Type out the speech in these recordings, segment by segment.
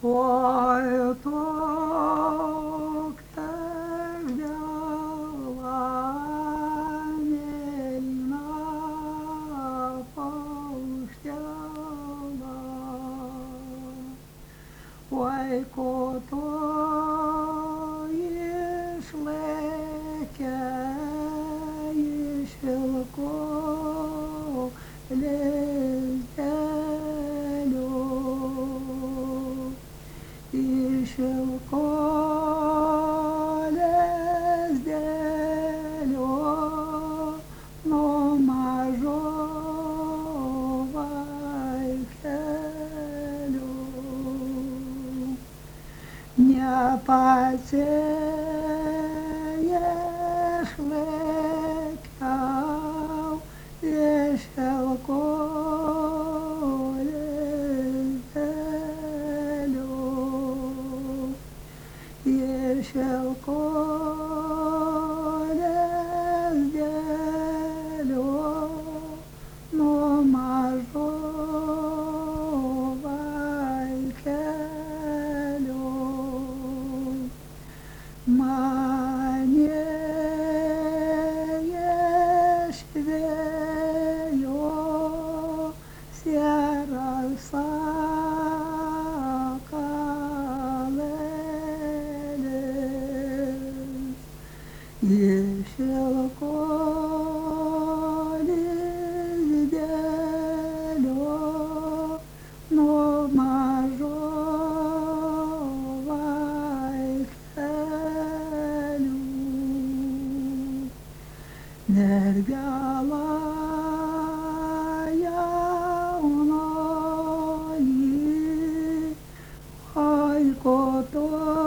Ой, tokia gėla mėlyna paukštela, oi, ko tu išlėkė iš vilko lizdelio. Iš vilko lizdelio nuo mažo vaikelio. Nepasiešlėkiau iš vilko lizdelio. Iš vilko lizdelio nuo mažo vaikelio. Mane išvėjo sieros sakalėlis, iš vilko lizdelio nuo mažo vaikelio. Mergelė jaunoji, oi, ko tu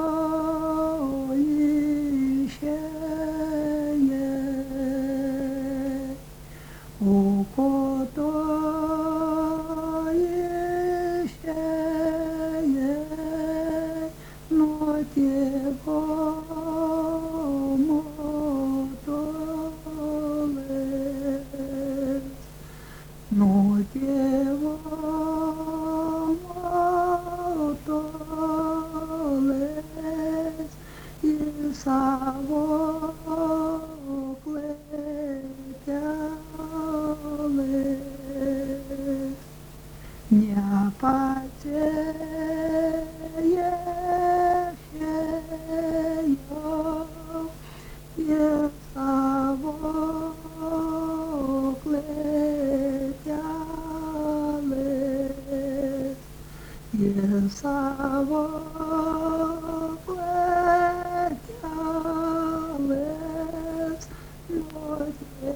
išėjai, o ko tu išėjai nuo tėvo motulės, nuo tėvo motulės į savo klėtelės. Nepasiešėjau į savo klėtelės, į savo klėtelės nuo